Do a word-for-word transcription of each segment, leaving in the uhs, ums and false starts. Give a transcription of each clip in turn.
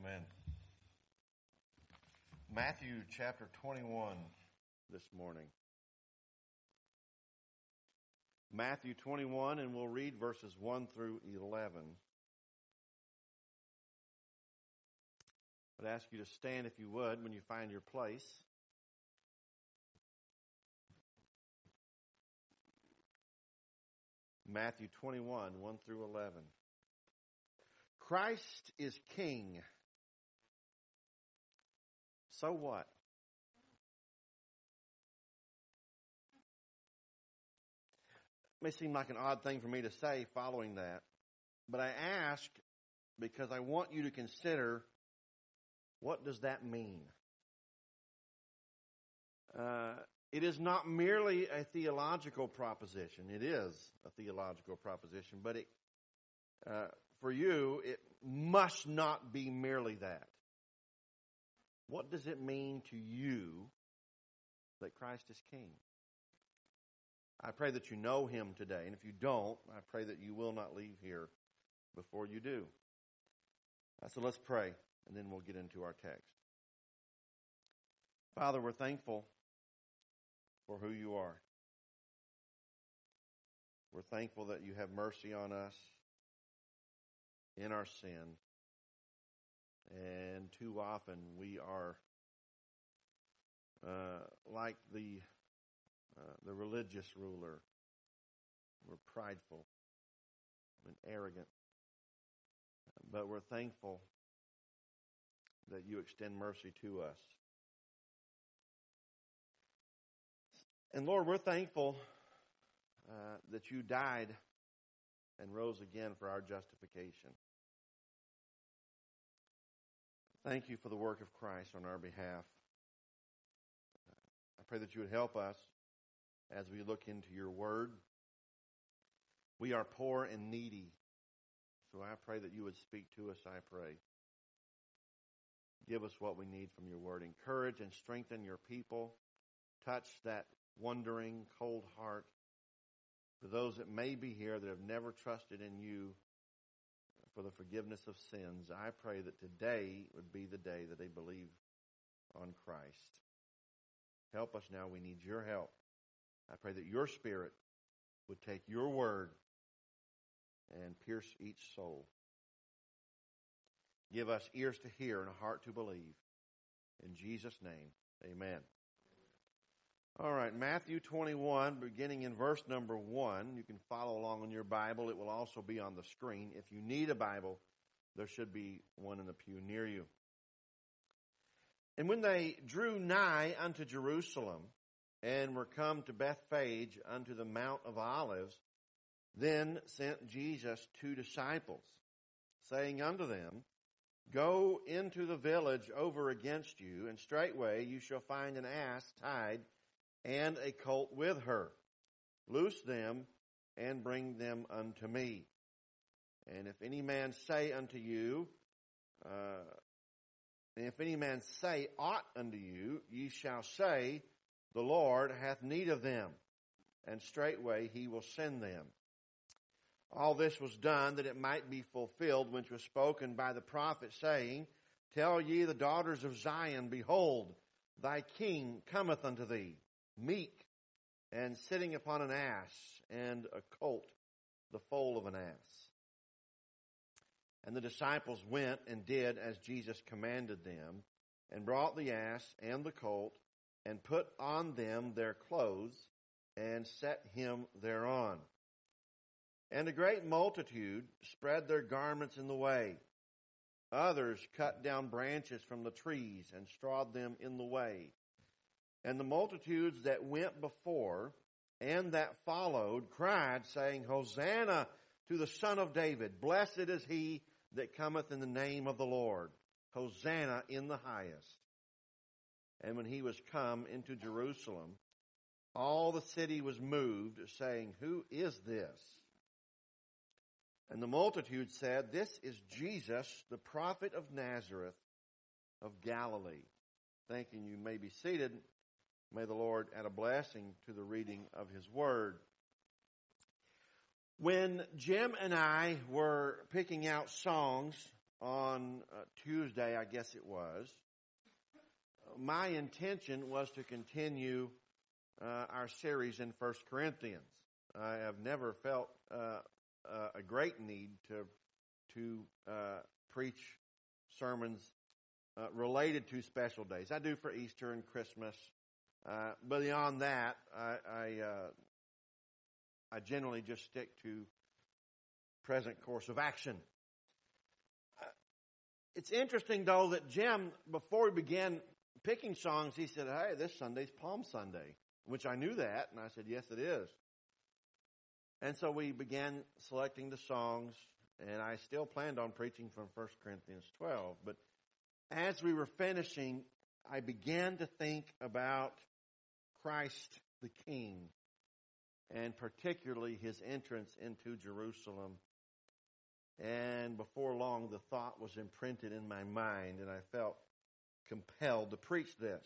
Amen. Matthew chapter twenty-one this morning. Matthew twenty-one, and we'll read verses one through eleven. I'd ask you to stand, if you would, when you find your place. Matthew twenty-one, one through eleven. Christ is King. So what? It may seem like an odd thing for me to say following that, but I ask because I want you to consider, what does that mean? Uh, it is not merely a theological proposition. It is a theological proposition, but it, uh, for you, it must not be merely that. What does it mean to you that Christ is King? I pray that you know Him today, and if you don't, I pray that you will not leave here before you do. Uh, so let's pray, and then we'll get into our text. Father, we're thankful for who you are. We're thankful that you have mercy on us in our sin. And too often we are uh, like the uh, the religious ruler. We're prideful and arrogant. But we're thankful that you extend mercy to us. And Lord, we're thankful uh, that you died and rose again for our justification. Thank you for the work of Christ on our behalf. I pray that you would help us as we look into your word. We are poor and needy, so I pray that you would speak to us, I pray. Give us what we need from your word. Encourage and strengthen your people. Touch that wondering, cold heart. For those that may be here that have never trusted in you for the forgiveness of sins, I pray that today would be the day that they believe on Christ. Help us now. We need your help. I pray that your Spirit would take your word and pierce each soul. Give us ears to hear and a heart to believe. In Jesus' name, amen. All right, Matthew twenty-one, beginning in verse number one. You can follow along in your Bible. It will also be on the screen. If you need a Bible, there should be one in the pew near you. And when they drew nigh unto Jerusalem, and were come to Bethphage unto the Mount of Olives, then sent Jesus two disciples, saying unto them, Go into the village over against you, and straightway you shall find an ass tied, and a colt with her. Loose them, and bring them unto me. And if any man say unto you, uh, and if any man say aught unto you, ye shall say, The Lord hath need of them, and straightway he will send them. All this was done that it might be fulfilled, which was spoken by the prophet, saying, Tell ye the daughters of Zion, Behold, thy king cometh unto thee, meek, and sitting upon an ass, and a colt, the foal of an ass. And the disciples went and did as Jesus commanded them, and brought the ass and the colt, and put on them their clothes, and set him thereon. And a great multitude spread their garments in the way. Others cut down branches from the trees, and strawed them in the way. And the multitudes that went before and that followed cried, saying, Hosanna to the Son of David. Blessed is he that cometh in the name of the Lord. Hosanna in the highest. And when he was come into Jerusalem, all the city was moved, saying, Who is this? And the multitude said, This is Jesus, the prophet of Nazareth of Galilee. Thinking you may be seated. May the Lord add a blessing to the reading of his word. When Jim and I were picking out songs on uh, Tuesday, I guess it was, my intention was to continue uh, our series in First Corinthians. I have never felt uh, uh, a great need to to uh, preach sermons uh, related to special days. I do for Easter and Christmas, uh, but beyond that, I I, uh, I generally just stick to present course of action. Uh, it's interesting, though, that Jim, before we began picking songs, he said, "Hey, this Sunday's Palm Sunday," which I knew that, and I said, "Yes, it is." And so we began selecting the songs, and I still planned on preaching from First Corinthians twelve. But as we were finishing, I began to think about Christ the King, and particularly his entrance into Jerusalem. And before long, the thought was imprinted in my mind, and I felt compelled to preach this.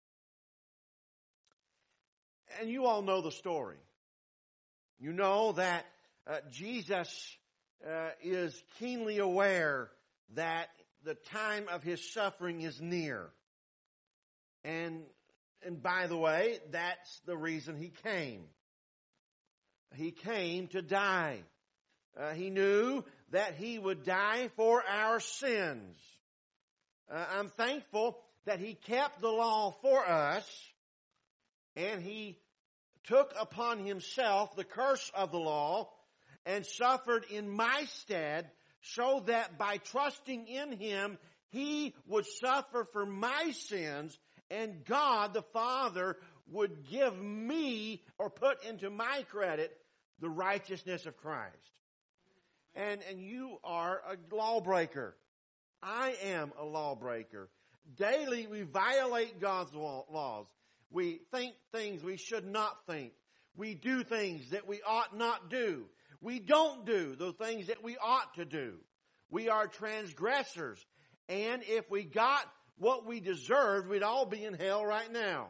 And you all know the story. You know that uh, Jesus uh, is keenly aware that the time of his suffering is near. And, and by the way, that's the reason he came. He came to die. Uh, he knew that he would die for our sins. Uh, I'm thankful that he kept the law for us, and he took upon himself the curse of the law and suffered in my stead, so that by trusting in him, he would suffer for my sins, and God the Father would give me, or put into my credit, the righteousness of Christ. And, and you are a lawbreaker. I am a lawbreaker. Daily we violate God's laws. We think things we should not think. We do things that we ought not do. We don't do the things that we ought to do. We are transgressors. And if we got what we deserved, we'd all be in hell right now.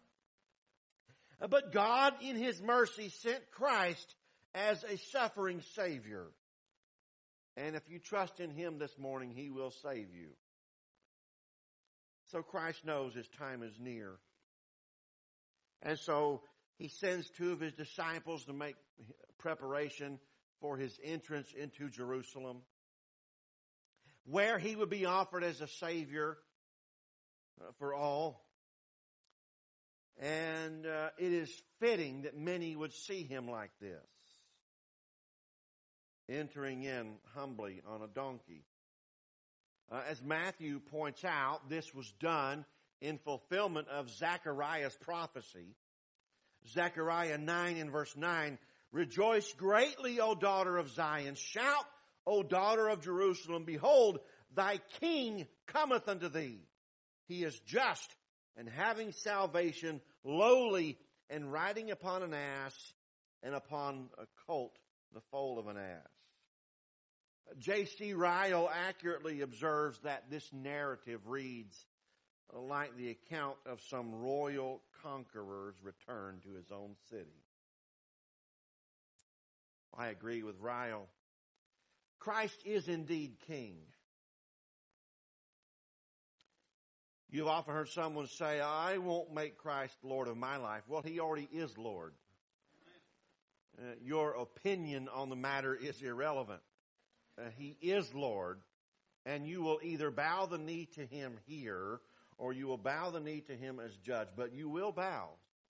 But God, in his mercy, sent Christ as a suffering Savior. And if you trust in him this morning, he will save you. So Christ knows his time is near. And so he sends two of his disciples to make preparation for his entrance into Jerusalem, where he would be offered as a Savior for all. And uh, it is fitting that many would see him like this, entering in humbly on a donkey. Uh, as Matthew points out, this was done in fulfillment of Zechariah's prophecy. Zechariah nine and verse nine, "Rejoice greatly, O daughter of Zion. Shout, O daughter of Jerusalem. Behold, thy king cometh unto thee. He is just and having salvation, lowly, and riding upon an ass, and upon a colt, the foal of an ass." J C Ryle accurately observes that this narrative reads like the account of some royal conqueror's return to his own city. I agree with Ryle. Christ is indeed king. You've often heard someone say, "I won't make Christ Lord of my life." Well, he already is Lord. Uh, your opinion on the matter is irrelevant. Uh, he is Lord, and you will either bow the knee to him here, or you will bow the knee to him as judge, but you will bow.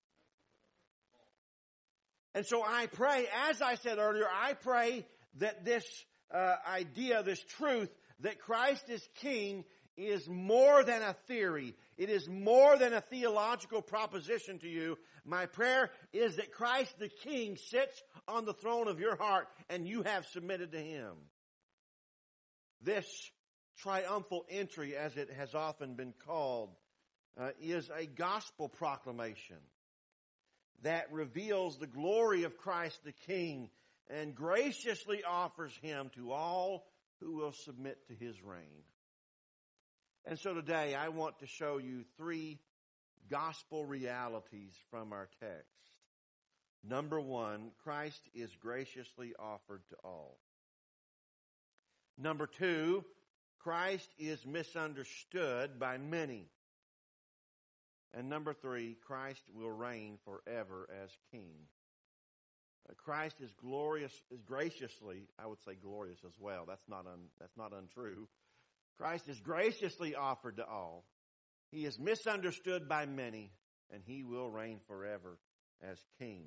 And so I pray, as I said earlier, I pray that this uh, idea, this truth, that Christ is king, is more than a theory. It is more than a theological proposition to you. My prayer is that Christ the King sits on the throne of your heart and you have submitted to him. This triumphal entry, as it has often been called, uh, is a gospel proclamation that reveals the glory of Christ the King and graciously offers him to all who will submit to his reign. And so today I want to show you three gospel realities from our text. Number one, Christ is graciously offered to all. Number two, Christ is misunderstood by many. And number three, Christ will reign forever as king. Uh, Christ is glorious, is graciously, I would say glorious as well. That's not un, that's not untrue. Christ is graciously offered to all. He is misunderstood by many, and he will reign forever as king.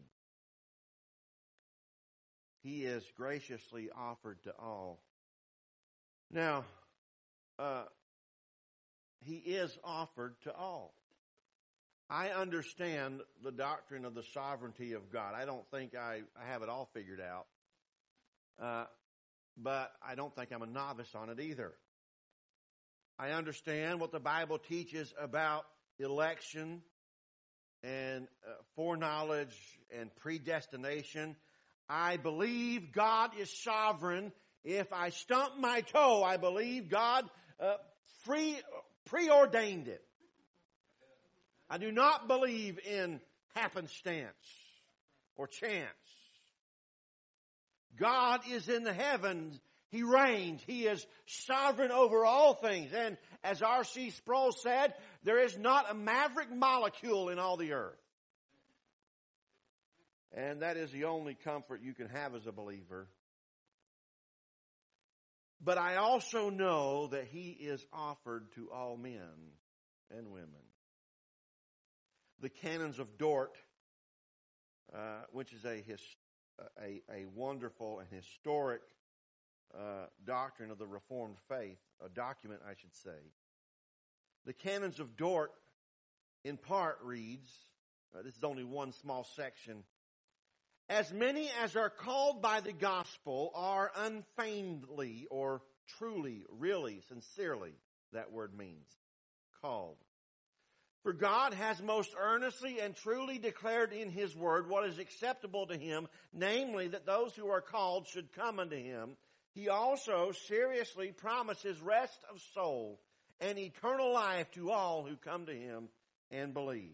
He is graciously offered to all. Now, uh, he is offered to all. I understand the doctrine of the sovereignty of God. I don't think I, I have it all figured out. Uh, but I don't think I'm a novice on it either. I understand what the Bible teaches about election and uh, foreknowledge and predestination. I believe God is sovereign. If I stump my toe, I believe God uh, free, preordained it. I do not believe in happenstance or chance. God is in the heavens. He reigns. He is sovereign over all things. And as R C Sproul said, there is not a maverick molecule in all the earth. And that is the only comfort you can have as a believer. But I also know that he is offered to all men and women. The Canons of Dort, uh, which is a, his, a, a wonderful and historic uh, doctrine of the Reformed faith, a document, I should say. The Canons of Dort, in part, reads, uh, this is only one small section, as many as are called by the gospel are unfeignedly or truly, really, sincerely, that word means, called. For God has most earnestly and truly declared in his word what is acceptable to him, namely that those who are called should come unto him. He also seriously promises rest of soul and eternal life to all who come to him and believe.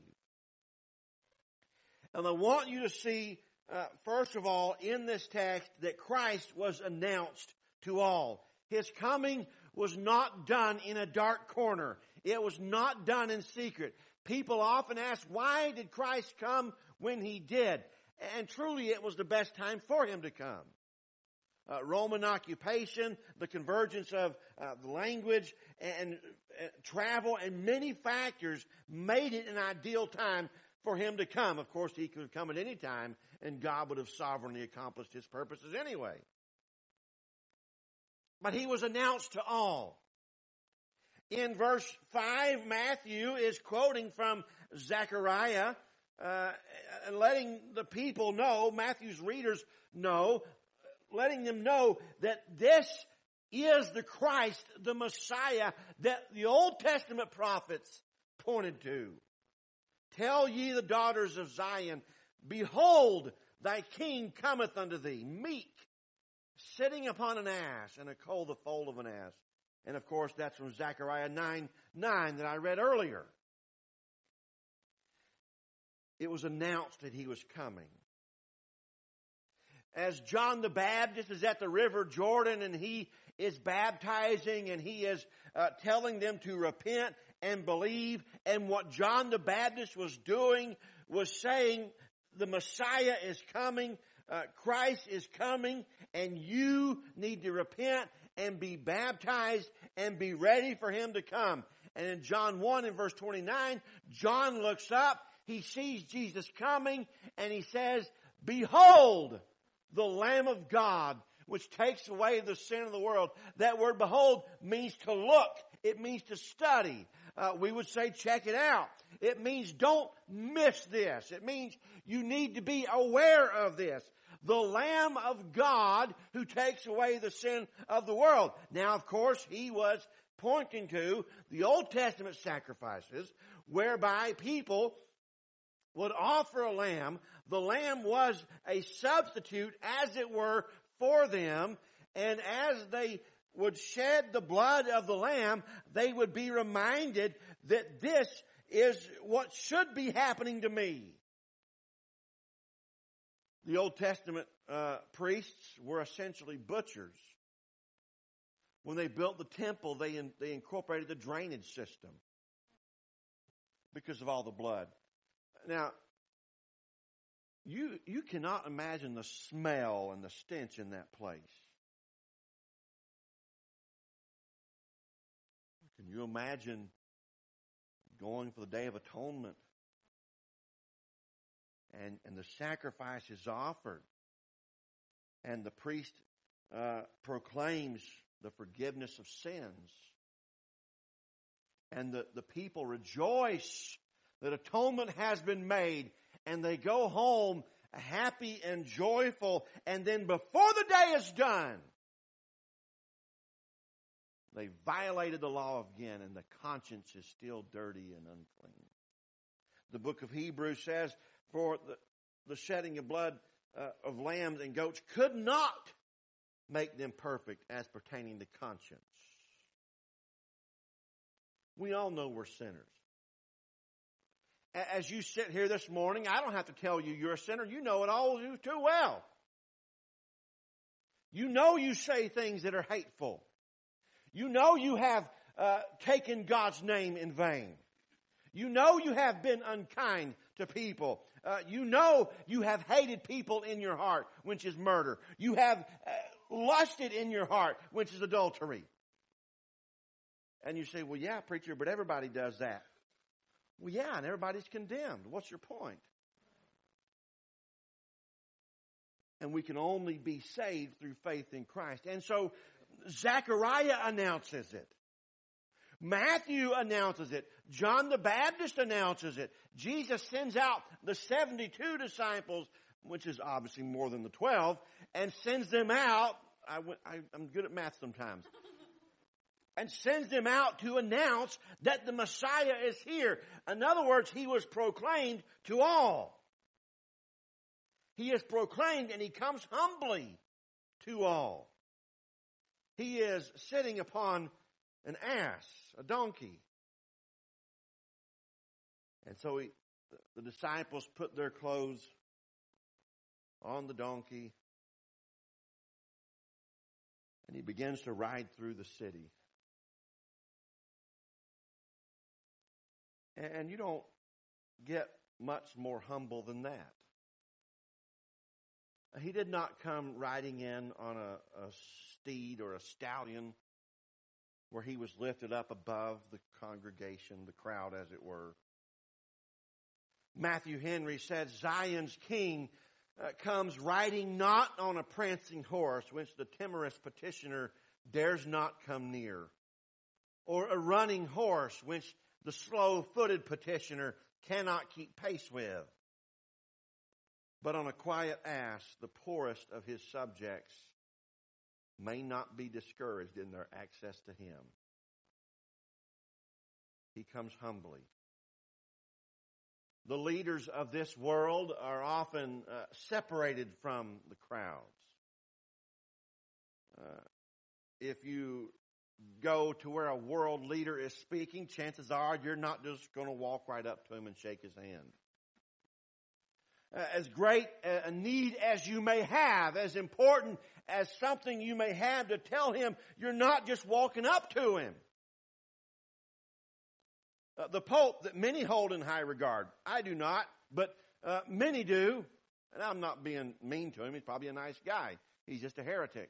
And I want you to see, uh, first of all, in this text that Christ was announced to all. His coming was not done in a dark corner. It was not done in secret. People often ask, why did Christ come when he did? And truly it was the best time for him to come. Uh, Roman occupation, the convergence of uh, the language and uh, travel and many factors made it an ideal time for him to come. Of course, he could have come at any time and God would have sovereignly accomplished his purposes anyway. But he was announced to all. In verse five, Matthew is quoting from Zechariah, uh, and letting the people know, Matthew's readers know, letting them know that this is the Christ, the Messiah, that the Old Testament prophets pointed to. Tell ye the daughters of Zion, behold, thy king cometh unto thee, meek, sitting upon an ass, and a colt the foal of an ass. And of course, that's from Zechariah nine nine that I read earlier. It was announced that he was coming. As John the Baptist is at the river Jordan and he is baptizing and he is uh, telling them to repent and believe. And what John the Baptist was doing was saying the Messiah is coming, uh, Christ is coming, and you need to repent and be baptized and be ready for him to come. And in John one in verse twenty-nine, John looks up, he sees Jesus coming, and he says, behold, the Lamb of God, which takes away the sin of the world. That word behold means to look. It means to study. Uh, we would say check it out. It means don't miss this. It means you need to be aware of this. The Lamb of God who takes away the sin of the world. Now, of course, he was pointing to the Old Testament sacrifices whereby people would offer a lamb. The lamb was a substitute, as it were, for them. And as they would shed the blood of the lamb, they would be reminded that this is what should be happening to me. The Old Testament uh, priests were essentially butchers. When they built the temple, they, in, they incorporated the drainage system because of all the blood. Now, you, you cannot imagine the smell and the stench in that place. Can you imagine going for the Day of Atonement and, and the sacrifice is offered and the priest uh, proclaims the forgiveness of sins and the, the people rejoice that atonement has been made and they go home happy and joyful, and then before the day is done, they violated the law again, and the conscience is still dirty and unclean. The book of Hebrews says, for the, the shedding of blood uh, of lambs and goats could not make them perfect as pertaining to conscience. We all know we're sinners. As you sit here this morning, I don't have to tell you you're a sinner. You know it all too well. You know you say things that are hateful. You know you have uh, taken God's name in vain. You know you have been unkind to people. Uh, you know you have hated people in your heart, which is murder. You have uh, lusted in your heart, which is adultery. And you say, well, yeah, preacher, but everybody does that. Well, yeah, and everybody's condemned. What's your point? And we can only be saved through faith in Christ. And so Zechariah announces it. Matthew announces it. John the Baptist announces it. Jesus sends out the seventy-two disciples, which is obviously more than the twelve, and sends them out. I, I, I'm good at math sometimes. And sends them out to announce that the Messiah is here. In other words, he was proclaimed to all. He is proclaimed and he comes humbly to all. He is sitting upon an ass, a donkey. And so he, the disciples put their clothes on the donkey. And he begins to ride through the city. And you don't get much more humble than that. He did not come riding in on a, a steed or a stallion where he was lifted up above the congregation, the crowd as it were. Matthew Henry said, Zion's king uh, comes riding not on a prancing horse, which the timorous petitioner dares not come near, or a running horse, which the slow-footed petitioner cannot keep pace with, but on a quiet ass, the poorest of his subjects may not be discouraged in their access to him. He comes humbly. The leaders of this world are often uh, separated from the crowds. Uh, if you go to where a world leader is speaking, chances are you're not just going to walk right up to him and shake his hand. Uh, as great a need as you may have, as important as something you may have to tell him, you're not just walking up to him. Uh, the Pope that many hold in high regard, I do not, but uh, many do, and I'm not being mean to him. He's probably a nice guy. He's just a heretic.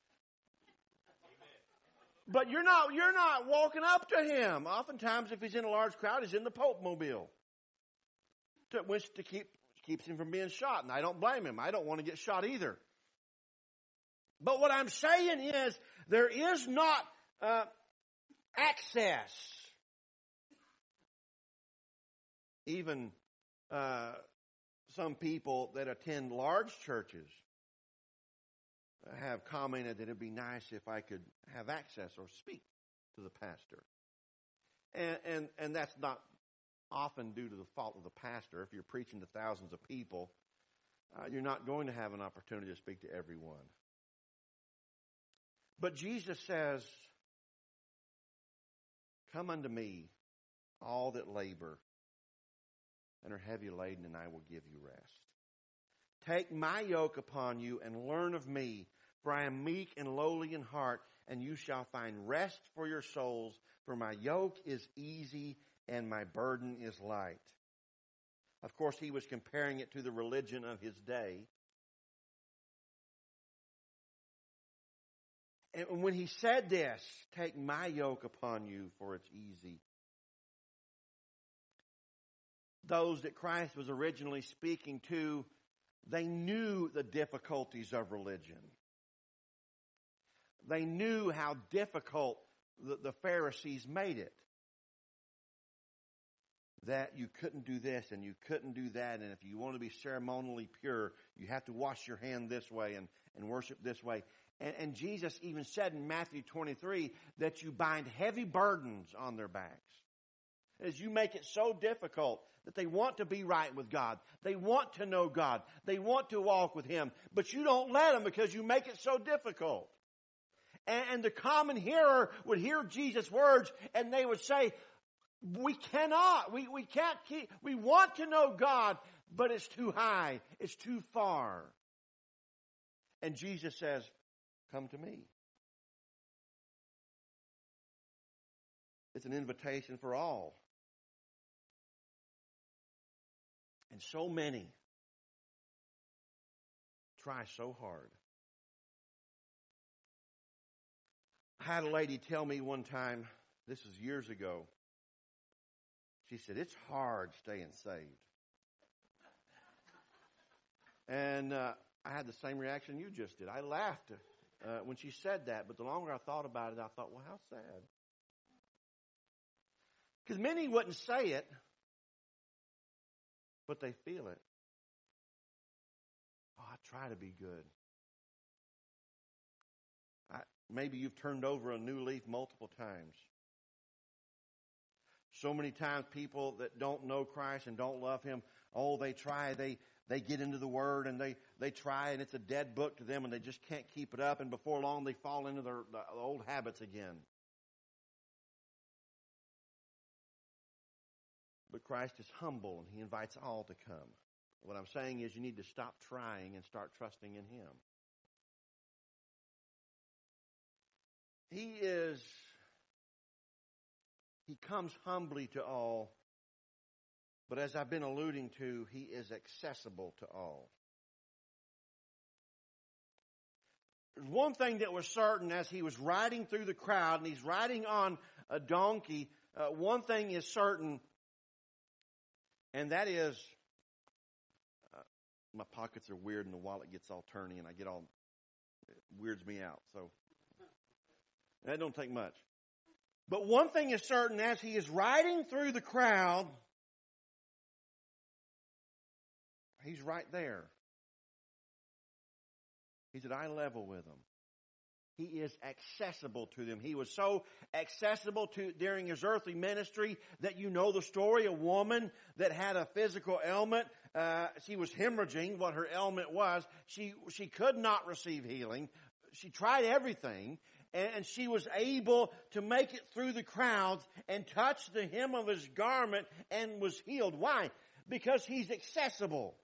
But you're not, you're not walking up to him. Oftentimes, if he's in a large crowd, he's in the Pope mobile, to, which to keep, keeps him from being shot. And I don't blame him. I don't want to get shot either. But what I'm saying is, there is not uh, access. Even uh, some people that attend large churches have commented that it'd be nice if I could have access or speak to the pastor. And, and, and that's not often due to the fault of the pastor. If you're preaching to thousands of people, uh, you're not going to have an opportunity to speak to everyone. But Jesus says, come unto me, all that labor and are heavy laden, and I will give you rest. Take my yoke upon you and learn of me, For I am meek and lowly in heart, and you shall find rest for your souls. For my yoke is easy and my burden is light. Of course, he was comparing it to the religion of his day. And when he said this, take my yoke upon you, for it's easy. Those that Christ was originally speaking to, they knew the difficulties of religion. They knew how difficult the, the Pharisees made it. That you couldn't do this and you couldn't do that, and if you want to be ceremonially pure, you have to wash your hand this way and, and worship this way. And, and Jesus even said in Matthew twenty-three that you bind heavy burdens on their backs. As you make it so difficult that they want to be right with God. They want to know God. They want to walk with Him. But you don't let them because you make it so difficult. And, and the common hearer would hear Jesus' words and they would say, we cannot, we, we can't keep, we want to know God, but it's too high, it's too far. And Jesus says, come to me. It's an invitation for all. And so many try so hard. I had a lady tell me one time, this is years ago, she said, it's hard staying saved. And uh, I had the same reaction you just did. I laughed uh, when she said that, but the longer I thought about it, I thought, well, how sad. Because many wouldn't say it, but they feel it. Oh, I try to be good. I, maybe you've turned over a new leaf multiple times. So many times people that don't know Christ and don't love Him, oh, they try, they they get into the Word and they, they try and it's a dead book to them and they just can't keep it up, and before long they fall into their, their old habits again. But Christ is humble and He invites all to come. What I'm saying is you need to stop trying and start trusting in Him. He is, He comes humbly to all, but as I've been alluding to, He is accessible to all. There's one thing that was certain as He was riding through the crowd, and He's riding on a donkey, uh, one thing is certain, and that is, uh, my pockets are weird and the wallet gets all turny and I get all, it weirds me out. So, that don't take much. But one thing is certain, as He is riding through the crowd, He's right there. He's at eye level with them. He is accessible to them. He was so accessible to during His earthly ministry that you know the story. A woman that had a physical ailment. Uh, she was hemorrhaging. What her ailment was, she she could not receive healing. She tried everything, and, and she was able to make it through the crowds and touch the hem of His garment and was healed. Why? Because He's accessible.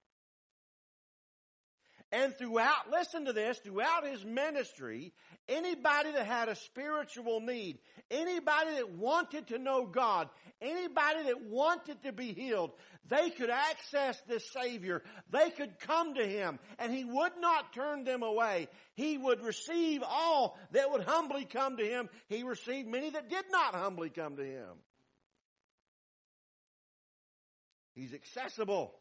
And throughout, listen to this, throughout His ministry, anybody that had a spiritual need, anybody that wanted to know God, anybody that wanted to be healed, they could access this Savior. They could come to Him, and He would not turn them away. He would receive all that would humbly come to Him. He received many that did not humbly come to Him. He's accessible.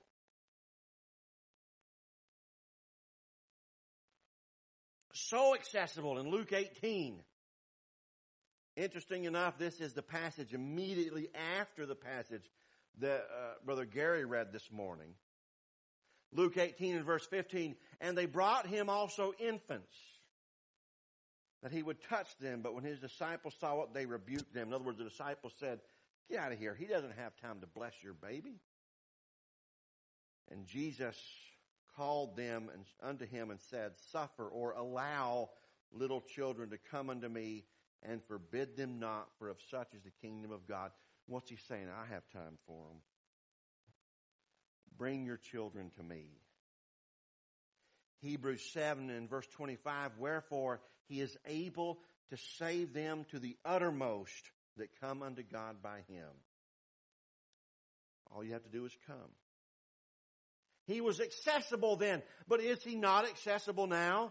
So accessible in Luke eighteen. Interesting enough, this is the passage immediately after the passage that uh, Brother Gary read this morning. Luke eighteen and verse fifteen, and they brought Him also infants, that He would touch them, but when His disciples saw it, they rebuked them. In other words, the disciples said, get out of here. He doesn't have time to bless your baby. And Jesus called them and unto Him and said, suffer or allow little children to come unto me and forbid them not, for of such is the kingdom of God. What's He saying? I have time for them. Bring your children to me. Hebrews seven and verse twenty-five, wherefore he is able to save them to the uttermost that come unto God by him. All you have to do is come. He was accessible then, but is he not accessible now?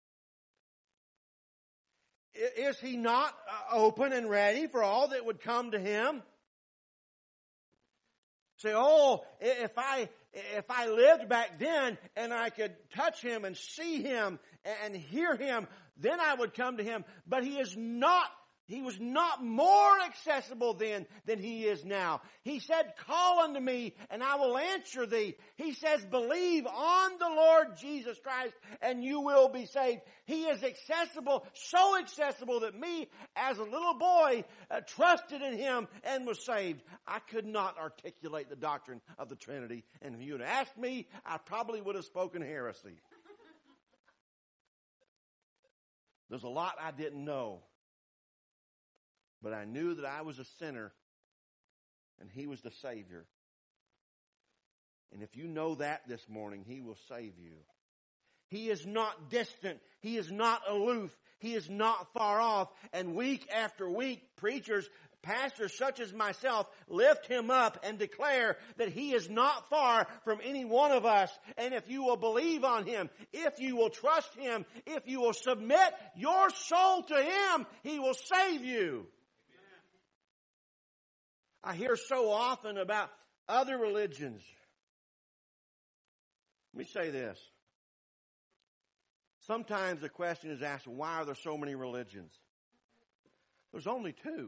Is he not open and ready for all that would come to him? Say, oh, if I if I lived back then and I could touch him and see him and hear him, then I would come to him. But he is not. He was not more accessible then than he is now. He said, call unto me and I will answer thee. He says, believe on the Lord Jesus Christ and you will be saved. He is accessible, so accessible that me as a little boy uh, trusted in him and was saved. I could not articulate the doctrine of the Trinity. And if you had asked me, I probably would have spoken heresy. There's a lot I didn't know. But I knew that I was a sinner and he was the Savior. And if you know that this morning, he will save you. He is not distant. He is not aloof. He is not far off. And week after week, preachers, pastors such as myself, lift him up and declare that he is not far from any one of us. And if you will believe on him, if you will trust him, if you will submit your soul to him, he will save you. I hear so often about other religions. Let me say this. Sometimes the question is asked, why are there so many religions? There's only two.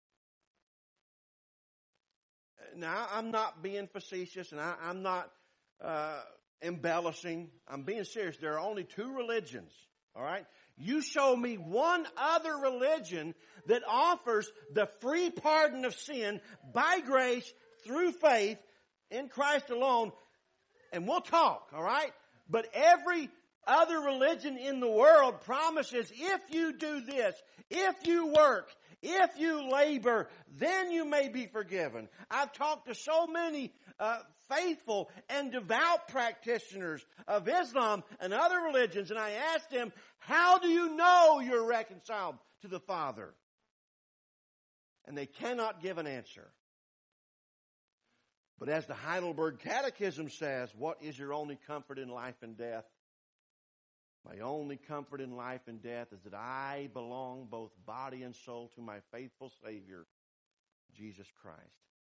Now, I'm not being facetious and I, I'm not uh, embellishing. I'm being serious. There are only two religions, all right? You show me one other religion that offers the free pardon of sin by grace through faith in Christ alone, and we'll talk, all right? But every other religion in the world promises if you do this, if you work, if you labor, then you may be forgiven. I've talked to so many uh, faithful and devout practitioners of Islam and other religions, and I asked them, how do you know you're reconciled to the Father? And they cannot give an answer. But as the Heidelberg Catechism says, what is your only comfort in life and death? My only comfort in life and death is that I belong both body and soul to my faithful Savior, Jesus Christ.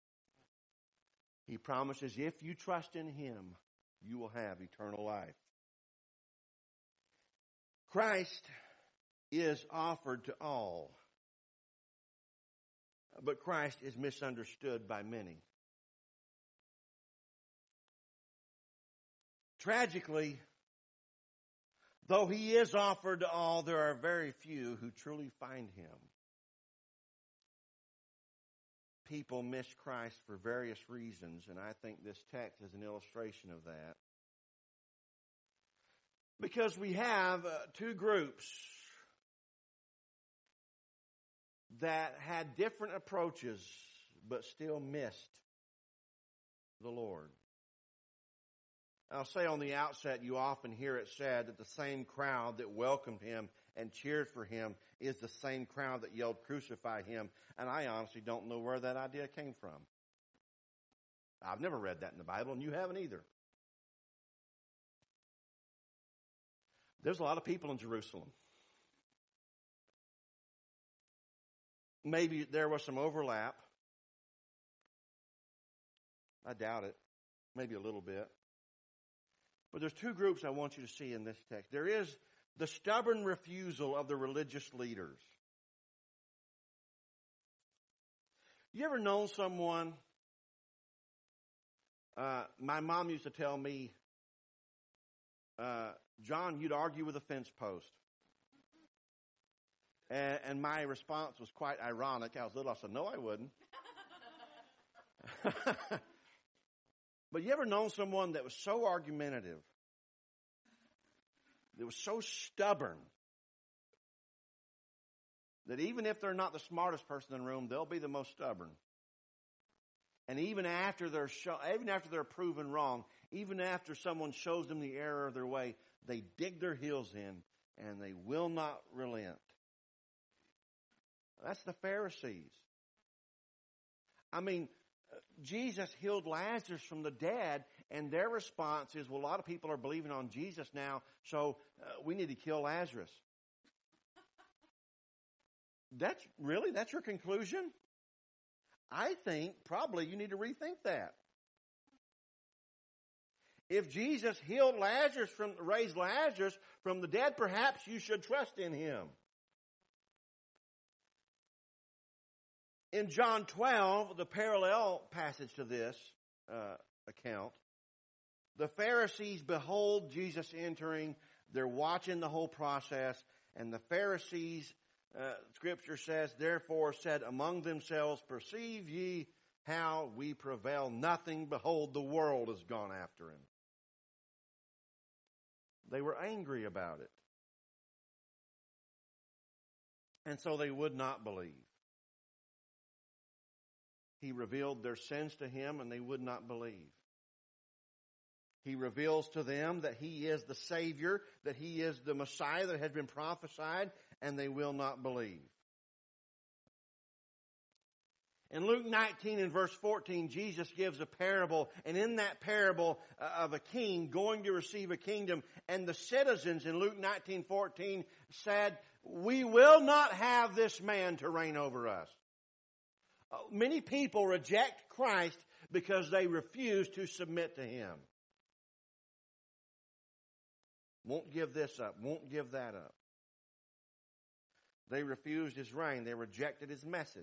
He promises if you trust in him, you will have eternal life. Christ is offered to all, but Christ is misunderstood by many. Tragically, though he is offered to all, there are very few who truly find him. People miss Christ for various reasons, and I think this text is an illustration of that. Because we have uh, two groups that had different approaches, but still missed the Lord. I'll say on the outset, you often hear it said that the same crowd that welcomed him and cheered for him is the same crowd that yelled, crucify him. And I honestly don't know where that idea came from. I've never read that in the Bible, and you haven't either. There's a lot of people in Jerusalem. Maybe there was some overlap. I doubt it. Maybe a little bit. But there's two groups I want you to see in this text. There is the stubborn refusal of the religious leaders. You ever known someone? Uh, my mom used to tell me, uh, John, you'd argue with a fence post. And, and my response was quite ironic. I was little. I said, no, I wouldn't. But you ever known someone that was so argumentative, that was so stubborn, that even if they're not the smartest person in the room, they'll be the most stubborn? And even after they're show, even after they're proven wrong, even after someone shows them the error of their way, they dig their heels in and they will not relent. That's the Pharisees. I mean, Jesus healed Lazarus from the dead, and their response is, well, a lot of people are believing on Jesus now, so uh, we need to kill Lazarus. That's really, that's your conclusion? I think probably you need to rethink that. If Jesus healed Lazarus from, raised Lazarus from the dead, perhaps you should trust in him. In John twelve, the parallel passage to this uh, account, the Pharisees behold Jesus entering. They're watching the whole process. And the Pharisees, uh, Scripture says, therefore said among themselves, perceive ye how we prevail nothing. Behold, the world has gone after him. They were angry about it. And so they would not believe. He revealed their sins to him, and they would not believe. He reveals to them that he is the Savior, that he is the Messiah that has been prophesied, and they will not believe. In Luke nineteen and verse fourteen, Jesus gives a parable, and in that parable uh, of a king going to receive a kingdom, and the citizens in Luke nineteen fourteen said, we will not have this man to reign over us. Uh, many people reject Christ because they refuse to submit to him. Won't give this up, won't give that up. They refused his reign. They rejected his message.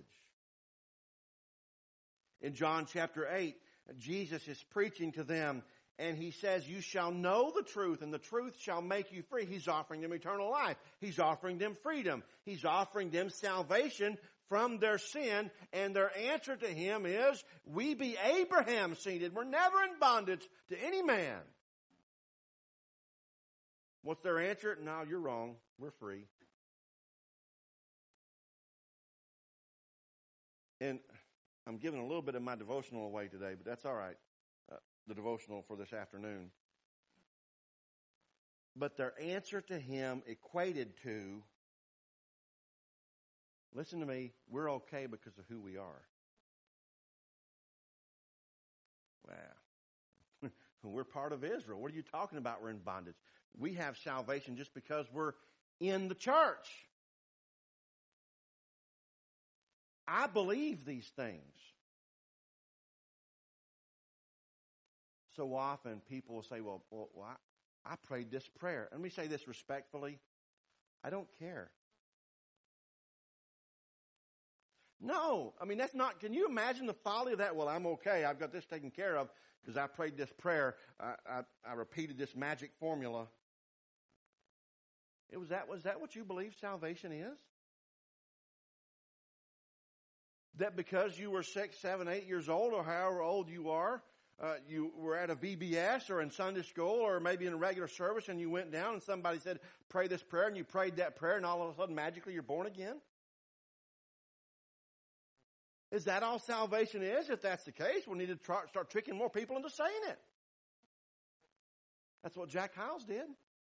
In John chapter eight, Jesus is preaching to them, and he says, you shall know the truth, and the truth shall make you free. He's offering them eternal life. He's offering them freedom. He's offering them salvation from their sin, and their answer to him is, we be Abraham seated. We're never in bondage to any man. What's their answer? No, you're wrong. We're free. And I'm giving a little bit of my devotional away today, but that's all right. Uh, the devotional for this afternoon. But their answer to him equated to, listen to me, we're okay because of who we are. Wow. We're part of Israel. What are you talking about? We're in bondage. We have salvation just because we're in the church. I believe these things. So often people will say, well, well, well I, I prayed this prayer. Let me say this respectfully. I don't care. No. I mean, that's not, can you imagine the folly of that? Well, I'm okay. I've got this taken care of because I prayed this prayer. I, I, I repeated this magic formula. It was that, was that what you believe salvation is? That because you were six, seven, eight years old, or however old you are, uh, you were at a V B S or in Sunday school or maybe in a regular service, and you went down and somebody said, pray this prayer, and you prayed that prayer, and all of a sudden magically you're born again? Is that all salvation is? If that's the case, we need to try, start tricking more people into saying it. That's what Jack Hyles did.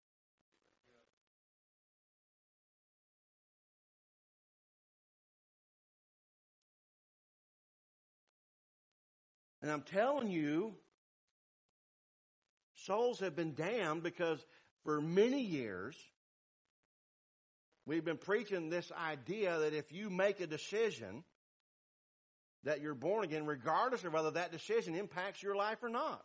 And I'm telling you, souls have been damned because for many years, we've been preaching this idea that if you make a decision that you're born again, regardless of whether that decision impacts your life or not.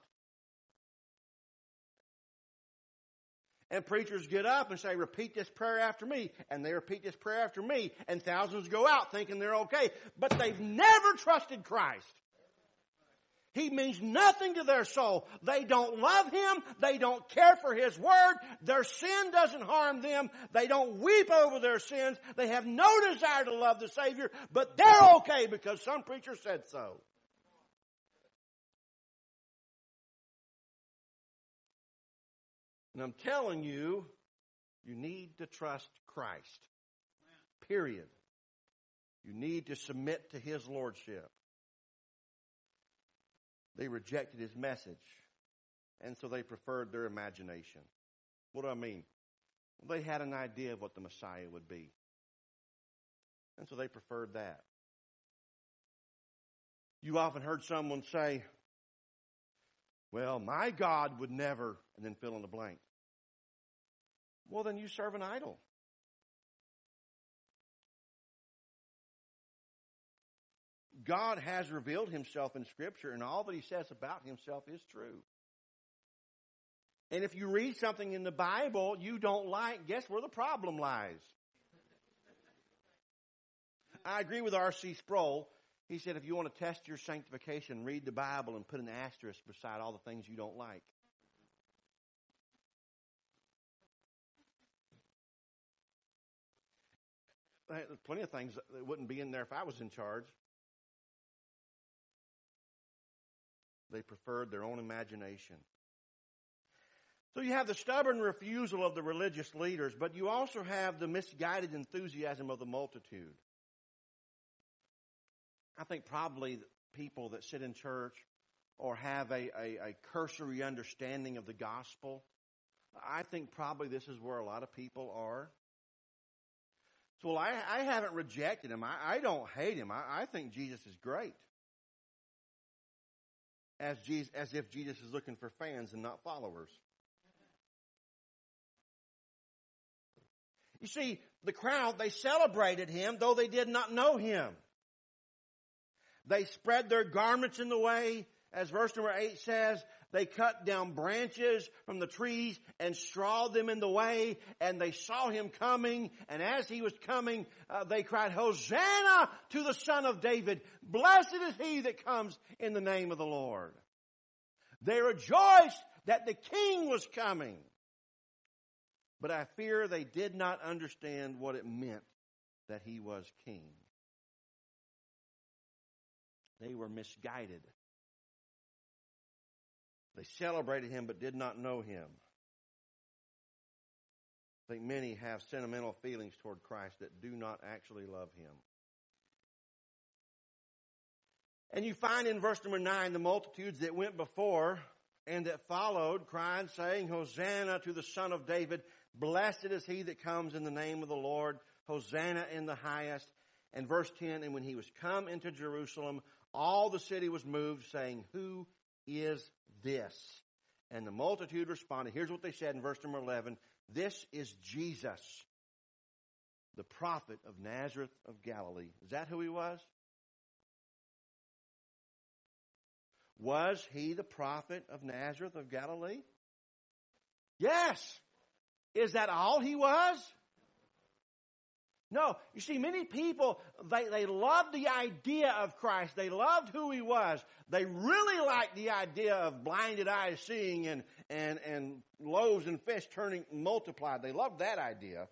And preachers get up and say, repeat this prayer after me. And they repeat this prayer after me. And thousands go out thinking they're okay. But they've never trusted Christ. He means nothing to their soul. They don't love him. They don't care for his word. Their sin doesn't harm them. They don't weep over their sins. They have no desire to love the Savior, but they're okay because some preacher said so. And I'm telling you, you need to trust Christ. Period. You need to submit to his lordship. They rejected his message, and so they preferred their imagination. What do I mean? Well, they had an idea of what the Messiah would be, and so they preferred that. You often heard someone say, well, my God would never, and then fill in the blank. Well, then you serve an idol. God has revealed himself in Scripture, and all that he says about himself is true. And if you read something in the Bible you don't like, guess where the problem lies? I agree with R C Sproul. He said if you want to test your sanctification, read the Bible and put an asterisk beside all the things you don't like. There's plenty of things that wouldn't be in there if I was in charge. They preferred their own imagination. So you have the stubborn refusal of the religious leaders, but you also have the misguided enthusiasm of the multitude. I think probably people that sit in church or have a, a, a cursory understanding of the gospel, I think probably this is where a lot of people are. So well, I, I haven't rejected him. I, I don't hate him. I, I think Jesus is great. As, Jesus, as if Jesus is looking for fans and not followers. You see, the crowd, they celebrated him, though they did not know him. They spread their garments in the way, as verse number eight says. They cut down branches from the trees and strawed them in the way, and they saw him coming, and as he was coming, uh, they cried, Hosanna to the Son of David. Blessed is he that comes in the name of the Lord. They rejoiced that the king was coming. But I fear they did not understand what it meant that he was king. They were misguided. They celebrated him but did not know him. I think many have sentimental feelings toward Christ that do not actually love him. And you find in verse number nine the multitudes that went before and that followed, crying, saying, Hosanna to the Son of David. Blessed is he that comes in the name of the Lord. Hosanna in the highest. And verse ten, and when he was come into Jerusalem, all the city was moved, saying, Who is this? And the multitude responded. Here's what they said in verse number eleven. This is Jesus, the prophet of Nazareth of Galilee. Is that who he was? Was he the prophet of Nazareth of Galilee? Yes. Is that all he was? No. You see, many people, they, they loved the idea of Christ. They loved who he was. They really liked the idea of blinded eyes seeing and, and, and loaves and fish turning multiplied. They loved that idea.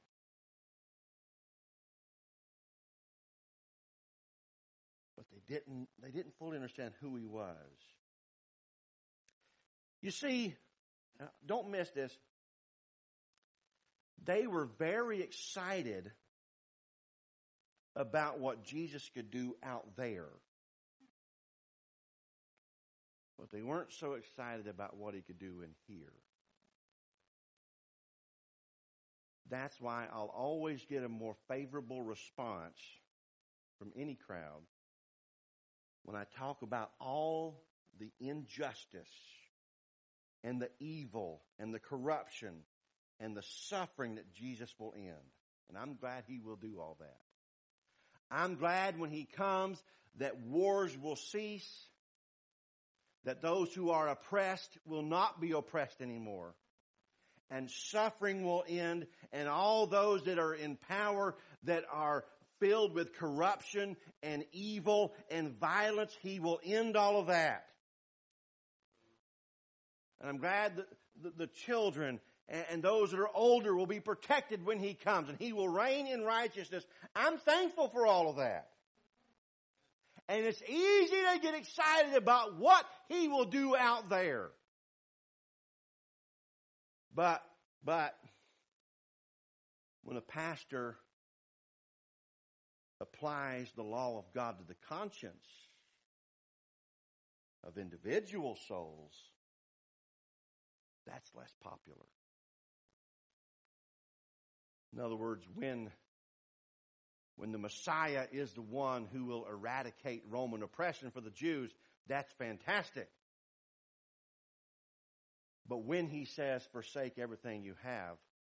But they didn't, they didn't fully understand who he was. You see, don't miss this. They were very excited about what Jesus could do out there. But they weren't so excited about what he could do in here. That's why I'll always get a more favorable response from any crowd when I talk about all the injustice and the evil and the corruption and the suffering that Jesus will end. And I'm glad he will do all that. I'm glad when he comes that wars will cease, that those who are oppressed will not be oppressed anymore, and suffering will end, and all those that are in power that are filled with corruption and evil and violence, he will end all of that. And I'm glad that the, the children and those that are older will be protected when he comes, and he will reign in righteousness. I'm thankful for all of that. And it's easy to get excited about what he will do out there. But, but, when a pastor applies the law of God to the conscience, of individual souls, that's less popular. In other words, when, when the Messiah is the one who will eradicate Roman oppression for the Jews, that's fantastic. But when he says, forsake everything you have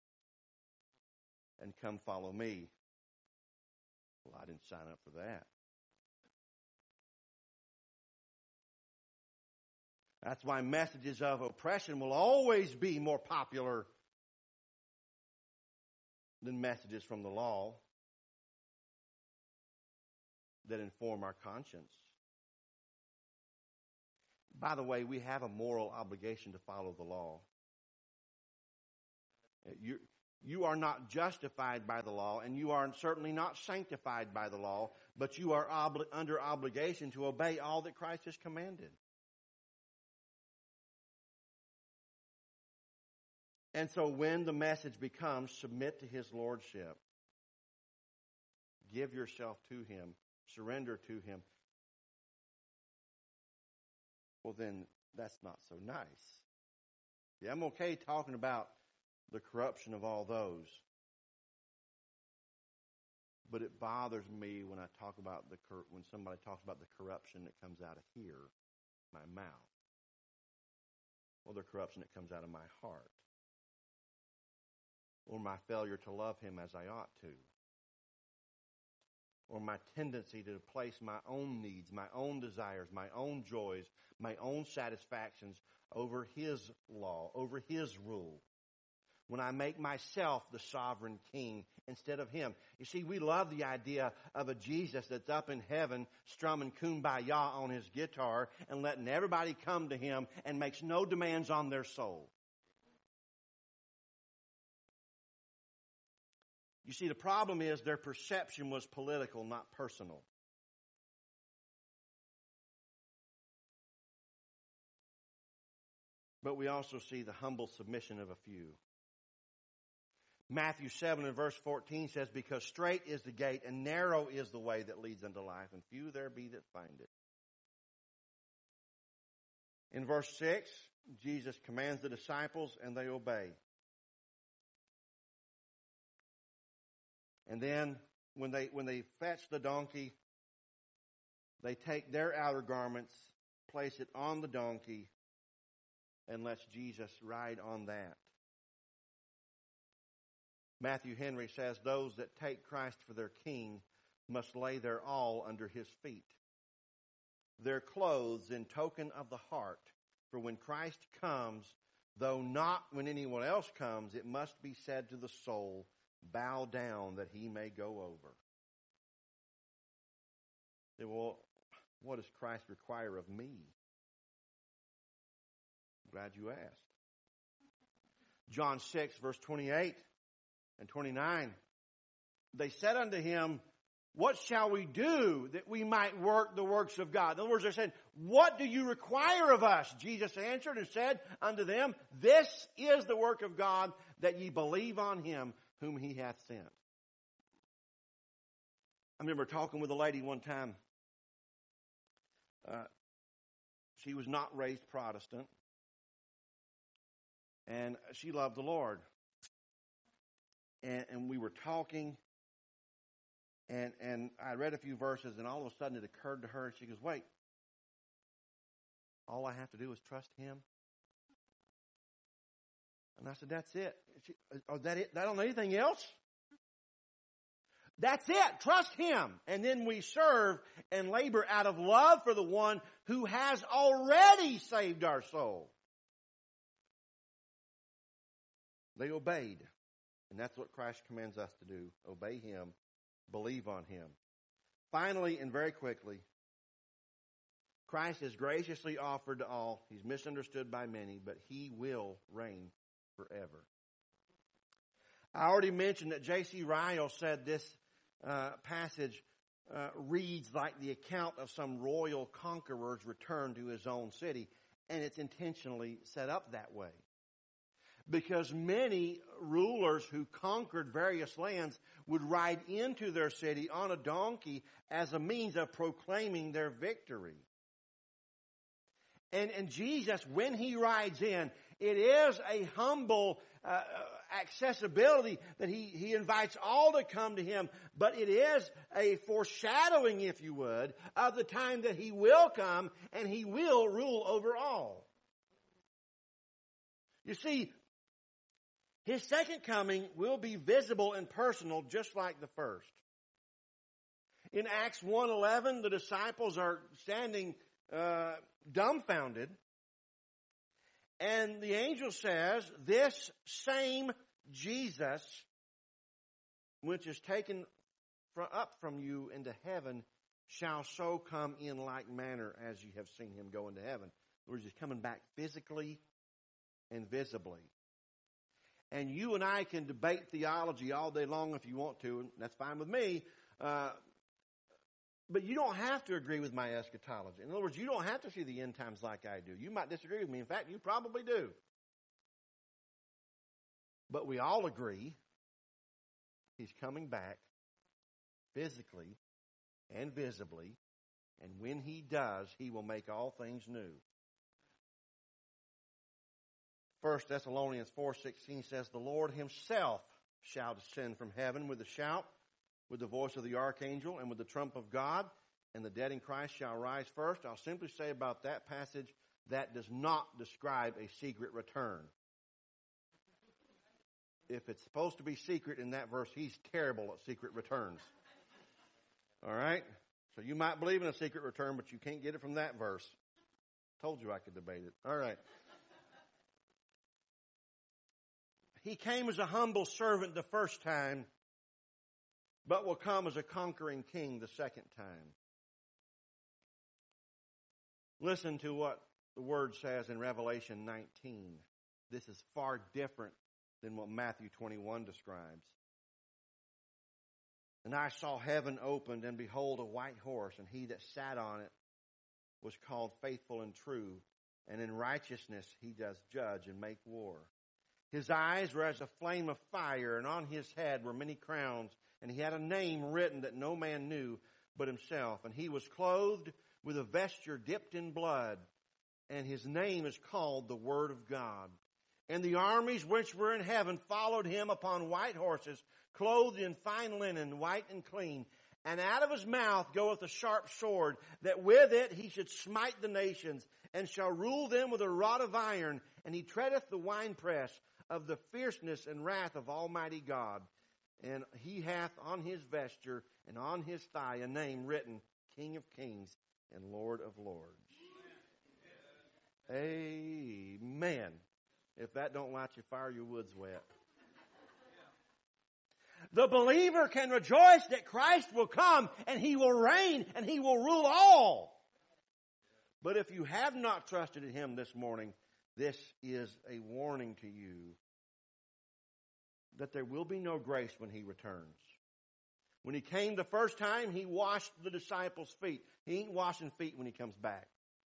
and come follow me, well, I didn't sign up for that. That's why messages of oppression will always be more popular than messages from the law that inform our conscience. By the way, we have a moral obligation to follow the law. You, you are not justified by the law, and you are certainly not sanctified by the law, but you are obli- under obligation to obey all that Christ has commanded. And so when the message becomes submit to his lordship, give yourself to him, surrender to him, well then that's not so nice. Yeah, I'm okay talking about the corruption of all those. But it bothers me when I talk about the when somebody talks about the corruption that comes out of here, my mouth, or the corruption that comes out of my heart, or my failure to love him as I ought to, or my tendency to place my own needs, my own desires, my own joys, my own satisfactions over his law, over his rule. When I make myself the sovereign king instead of him. You see, we love the idea of a Jesus that's up in heaven strumming Kumbaya on his guitar and letting everybody come to him and makes no demands on their soul. You see, the problem is their perception was political, not personal. But we also see the humble submission of a few. Matthew seven and verse fourteen says, because straight is the gate and narrow is the way that leads unto life, and few there be that find it. In verse six, Jesus commands the disciples and they obey. And then when they when they fetch the donkey, they take their outer garments, place it on the donkey, and let Jesus ride on that. Matthew Henry says, those that take Christ for their king must lay their all under his feet. Their clothes in token of the heart. For when Christ comes, though not when anyone else comes, it must be said to the soul, bow down that he may go over. Say, well, what does Christ require of me? I'm glad you asked. John six, verse twenty-eight and twenty-nine. They said unto him, what shall we do that we might work the works of God? In other words, they said, what do you require of us? Jesus answered and said unto them, this is the work of God, that ye believe on him whom he hath sent. I remember talking with a lady one time. Uh, she was not raised Protestant, and she loved the Lord. And, and we were talking, and, and I read a few verses, and all of a sudden it occurred to her, and she goes, wait, all I have to do is trust him? And I said, that's it. She, oh, that it? That on anything else? That's it. Trust him. And then we serve and labor out of love for the one who has already saved our soul. They obeyed. And that's what Christ commands us to do. Obey him. Believe on him. Finally, and very quickly, Christ is graciously offered to all. He's misunderstood by many, but he will reign forever. I already mentioned that J C Ryle said this uh, passage uh, reads like the account of some royal conqueror's return to his own city, and it's intentionally set up that way. Because many rulers who conquered various lands would ride into their city on a donkey as a means of proclaiming their victory. And, and Jesus, when he rides in, it is a humble uh, accessibility that he, he invites all to come to him. But it is a foreshadowing, if you would, of the time that he will come and he will rule over all. You see, his second coming will be visible and personal just like the first. In Acts one eleven, the disciples are standing uh, dumbfounded. And the angel says, this same Jesus, which is taken from, up from you into heaven, shall so come in like manner as you have seen him go into heaven. In other words, he's coming back physically and visibly. And you and I can debate theology all day long if you want to, and that's fine with me. Uh, but you don't have to agree with my eschatology. In other words, you don't have to see the end times like I do. You might disagree with me. In fact, you probably do. But we all agree he's coming back physically and visibly. And when he does, he will make all things new. First Thessalonians four sixteen says, the Lord himself shall descend from heaven with a shout, with the voice of the archangel, and with the trump of God, and the dead in Christ shall rise first. I'll simply say about that passage, that does not describe a secret return. If it's supposed to be secret in that verse, he's terrible at secret returns. All right? So you might believe in a secret return, but you can't get it from that verse. Told you I could debate it. All right. He came as a humble servant the first time, but will come as a conquering king the second time. Listen to what the word says in Revelation nineteen. This is far different than what Matthew twenty-one describes. And I saw heaven opened, and behold, a white horse, and he that sat on it was called Faithful and True, and in righteousness he does judge and make war. His eyes were as a flame of fire, and on his head were many crowns, and he had a name written that no man knew but himself. And he was clothed with a vesture dipped in blood, and his name is called the Word of God. And the armies which were in heaven followed him upon white horses, clothed in fine linen, white and clean. And out of his mouth goeth a sharp sword, that with it he should smite the nations, and shall rule them with a rod of iron. And he treadeth the winepress of the fierceness and wrath of Almighty God. And he hath on his vesture and on his thigh a name written, King of Kings and Lord of Lords. Amen. Amen. If that don't light your fire, your wood's wet. The believer can rejoice that Christ will come and he will reign and he will rule all. But if you have not trusted in him this morning, this is a warning to you that there will be no grace when he returns. When he came the first time, he washed the disciples' feet. He ain't washing feet when he comes back.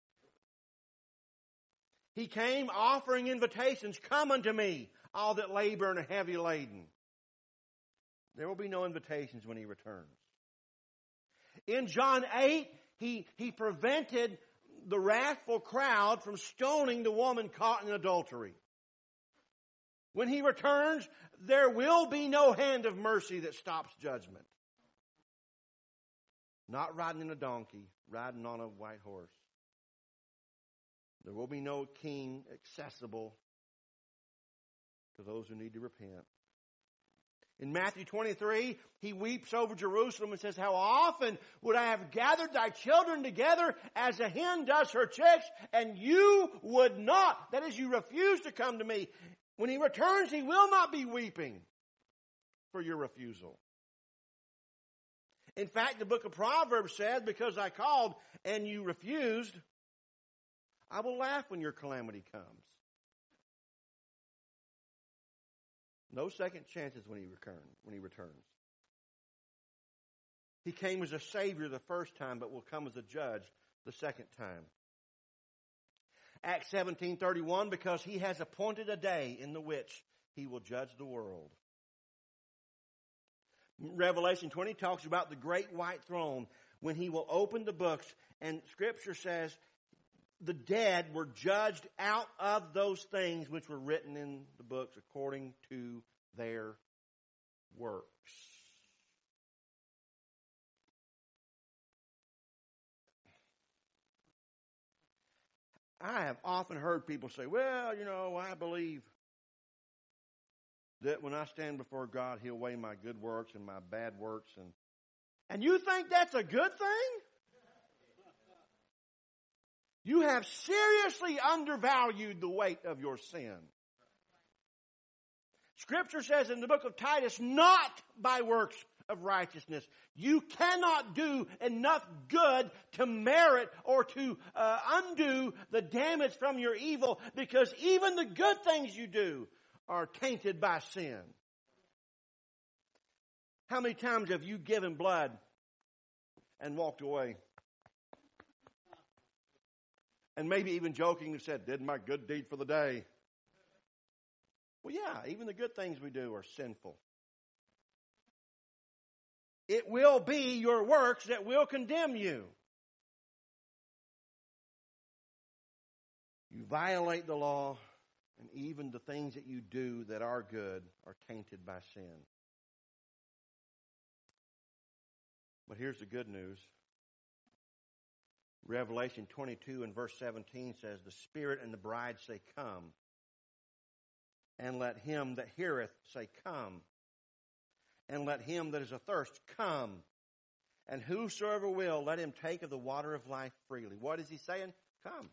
He came offering invitations, come unto me, all that labor and are heavy laden. There will be no invitations when he returns. In John eight, he, he prevented the wrathful crowd from stoning the woman caught in adultery. When he returns, there will be no hand of mercy that stops judgment. Not riding in a donkey, riding on a white horse. There will be no king accessible to those who need to repent. In Matthew twenty-three, he weeps over Jerusalem and says, how often would I have gathered thy children together as a hen does her chicks, and you would not. That is, you refuse to come to me. When he returns, he will not be weeping for your refusal. In fact, the book of Proverbs says, because I called and you refused, I will laugh when your calamity comes. No second chances when he return, when he returns. He came as a Savior the first time, but will come as a judge the second time. Acts seventeen thirty-one, because he has appointed a day in the which he will judge the world. Revelation twenty talks about the great white throne when he will open the books, and Scripture says the dead were judged out of those things which were written in the books according to their works. I have often heard people say, well, you know, I believe that when I stand before God, He'll weigh my good works and my bad works. And, and you think that's a good thing? You have seriously undervalued the weight of your sin. Scripture says in the book of Titus, not by works of righteousness. You cannot do enough good to merit or to uh, undo the damage from your evil, because even the good things you do are tainted by sin. How many times have you given blood and walked away? And maybe even jokingly said, did my good deed for the day. Well, yeah, even the good things we do are sinful. It will be your works that will condemn you. You violate the law, and even the things that you do that are good are tainted by sin. But here's the good news. Revelation twenty-two and verse seventeen says, the Spirit and the bride say, come. And let him that heareth say, come. And let him that is athirst come. And whosoever will, let him take of the water of life freely. What is he saying? Come.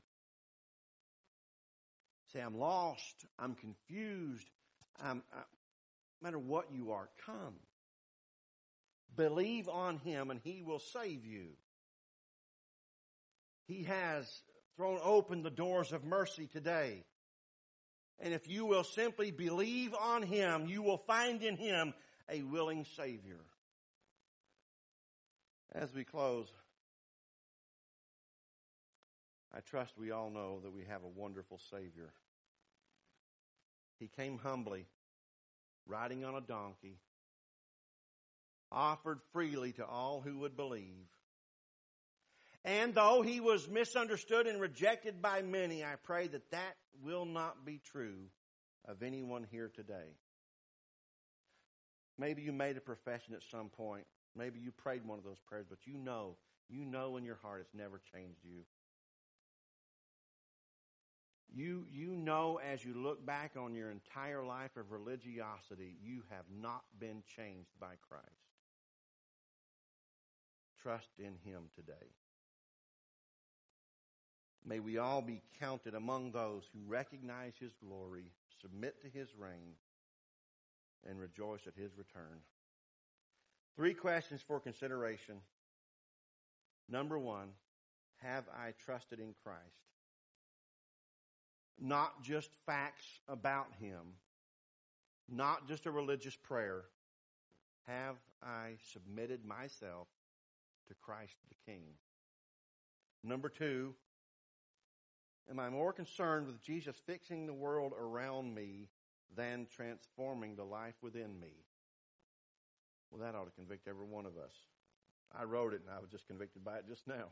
Say, I'm lost. I'm confused. I'm, I, no matter what you are, come. Believe on him and he will save you. He has thrown open the doors of mercy today. And if you will simply believe on him, you will find in him a willing Savior. As we close, I trust we all know that we have a wonderful Savior. He came humbly, riding on a donkey, offered freely to all who would believe. And though he was misunderstood and rejected by many, I pray that that will not be true of anyone here today. Maybe you made a profession at some point. Maybe you prayed one of those prayers, but you know, you know in your heart it's never changed you. You, you know as you look back on your entire life of religiosity, you have not been changed by Christ. Trust in him today. May we all be counted among those who recognize his glory, submit to his reign, and rejoice at his return. Three questions for consideration. Number one, have I trusted in Christ? Not just facts about him, not just a religious prayer. Have I submitted myself to Christ the King? Number two, am I more concerned with Jesus fixing the world around me than transforming the life within me? Well, that ought to convict every one of us. I wrote it and I was just convicted by it just now.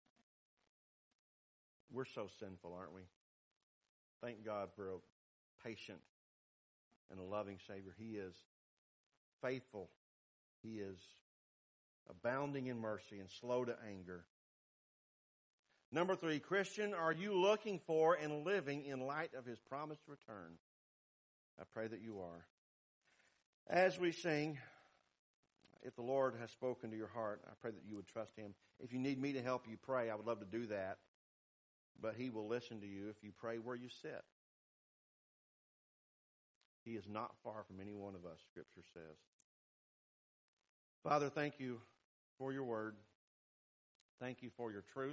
We're so sinful, aren't we? Thank God for a patient and a loving Savior. He is faithful. He is abounding in mercy and slow to anger. Number three, Christian, are you looking for and living in light of his promised return? I pray that you are. As we sing, if the Lord has spoken to your heart, I pray that you would trust him. If you need me to help you pray, I would love to do that. But he will listen to you if you pray where you sit. He is not far from any one of us, Scripture says. Father, thank you for your word. Thank you for your truth.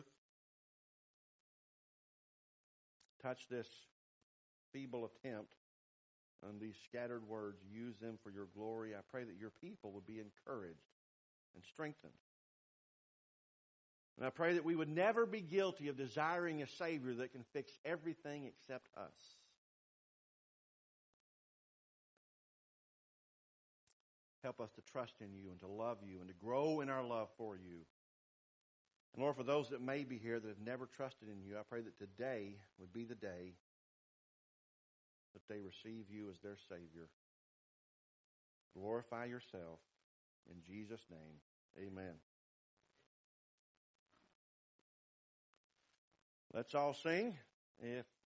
Touch this feeble attempt on these scattered words. Use them for your glory. I pray that your people would be encouraged and strengthened. And I pray that we would never be guilty of desiring a Savior that can fix everything except us. Help us to trust in you and to love you and to grow in our love for you. And Lord, for those that may be here that have never trusted in you, I pray that today would be the day that they receive you as their Savior. Glorify yourself. In Jesus' name, amen. Let's all sing. If